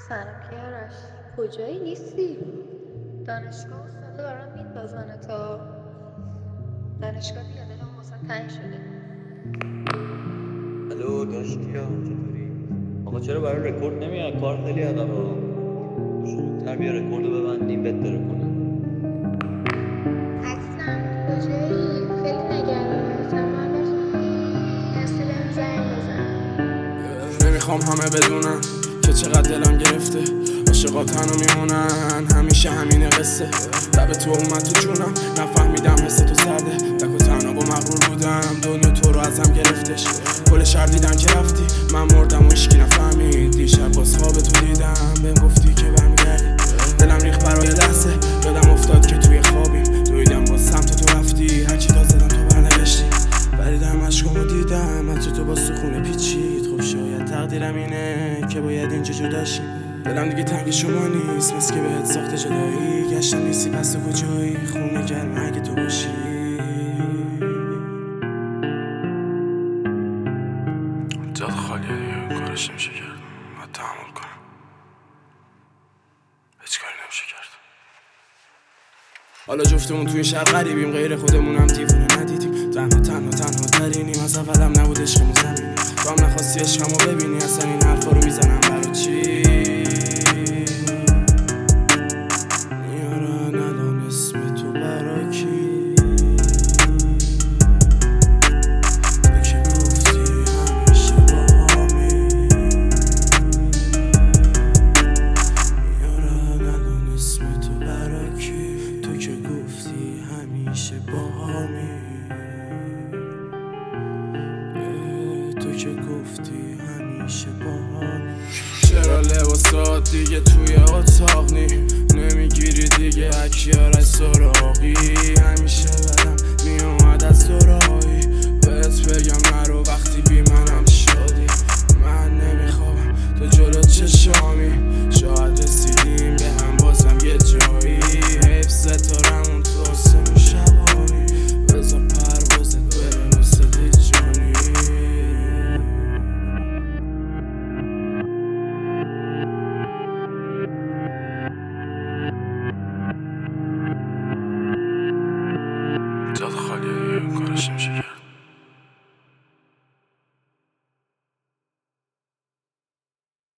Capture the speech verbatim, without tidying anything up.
سلام کیارش، کجایی نیستی؟ دانشگاه استادا دارن میندازن تا دانشگاه بیا، دلم واسه تنگ شده. الو داشت کیا چطوری؟ آقا چرا برای رکورد نمیاد؟ کار خیلی عقبه ها. زودتر بیا رکوردو ببندیم بهت بره کنه. هستم، کجایی؟ خیلی نگرانتم. من وقت هستی بهم زنگ بزن. نمیخوام همه بدونن که چقدر دلم گرفته. عاشقا تنها میمونن، همیشه همینه قصه. لب تو اومد تو جونم، نفهمیدم حس تو سرده. تک و تنها با مغرور بودم، دنیا تو رو ازم گرفتش. کل شهر دیدن که رفتی، من مردم و هیچکی نفهمید. دیشب باز خواب تو دیدم، بهم گفتی که برمیگردی. دلم ریخت برای لحظه، یادم افتاد که توی خوابیم. دویدم با سمت تو رفتی، هرچی داد زدم تو برنگشتی. بریدم عشقامو دیدم، از تو با سخونه پیچید. خب شاید تقدیرم اینه که باید اینجا جدا شیم. دلم دیگه تنگ شما نیست، مثل که بهت ساخته جدایی. گشتم نیستی پس تو کجایی، خونه گرم اگه تو باشی. جاد خالیه دیگه، کارش نمیشه کرد. باید تحمل کنم، هیچ کاری نمیشه کرد. حالا جفتمون توی شهر غریبیم، غیر خودمونم دیوونه ندیدیم. تنها تنها تنها ترینیم، از اولم نبود عشقمون زمینی. تو هم نخواستی عشقمو ببینی، اصلا این حرفا رو میزنم برای چی؟ میارن الان اسم تو برا کی؟ تو که گفتی همیشه باهامی. میارن الان اسم تو برا کی؟ تو که گفتی همیشه باهامی. تو که گفتی همیشه باهامی. چرا لباسات دیگه توی اتاق نی؟ نمیگیری دیگه اکیار از سراغی. همیشه